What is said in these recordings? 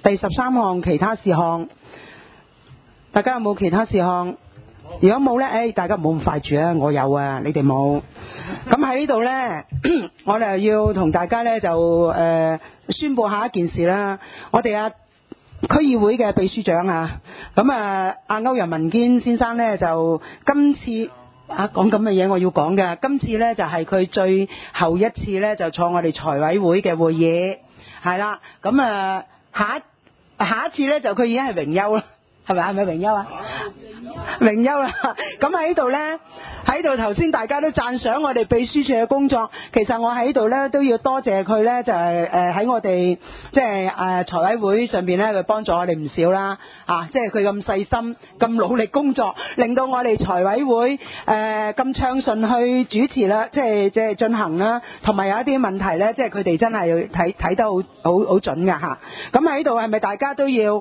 第13項其他事項，大家有冇其他事項？如果冇呢，大家唔好咁快住啊，我有啊，你哋冇。咁喺呢度呢，我哋要同大家呢就宣佈下一件事啦。我哋區議會嘅秘書長啊，咁阿歐陽文堅先生呢，就今次講咁嘅嘢我要講嘅，今次呢，就係佢最後一次呢，就坐我哋財委會嘅會議，係啦，咁下一次呢，就佢已經係榮休啦。係咪榮休啊？榮休啦！咁喺度呢，喺度頭先大家都讚賞我哋秘書處嘅工作，其實我喺度呢，都要多謝佢呢，就係喺我哋即係財委會上邊呢，佢幫助我哋唔少啦，即係佢咁細心、咁努力工作，令到我哋財委會咁暢順去主持啦，即係進行啦，同埋有一啲問題呢，即係佢哋真係睇得好準㗎嚇。咁喺度係咪大家都要？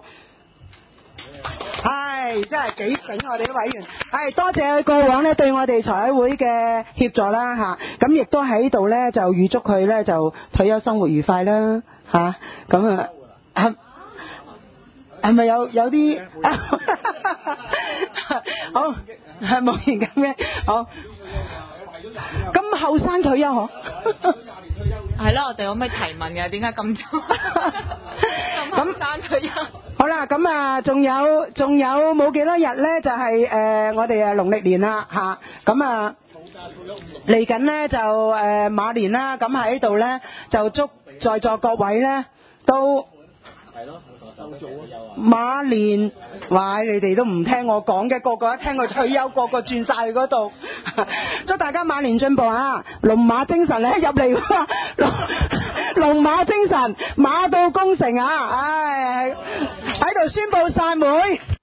係，真係幾醒我哋啲委員。係，多謝佢過往呢對我哋財委會嘅協助啦嚇。咁亦都喺度呢，就預祝佢呢就退休生活愉快啦嚇。咁係咪有啲好係冇言咁嘅好？咁後生退休嗬？ 係咯，我哋可唔可以提問嘅？點解咁咁後生退休？ 好啦，咁仲有冇幾多日呢？就係我哋農曆年啦嚇，咁嚟緊呢，就馬年啦，咁喺度呢，就祝在座各位呢都馬年，哇！你哋都唔聽我講嘅，個個一聽佢退休，個個轉晒去嗰度。祝大家馬年進步啊！龍馬精神咧入嚟喎，龍馬精神，馬到功成啊！唉，喺度宣佈散會。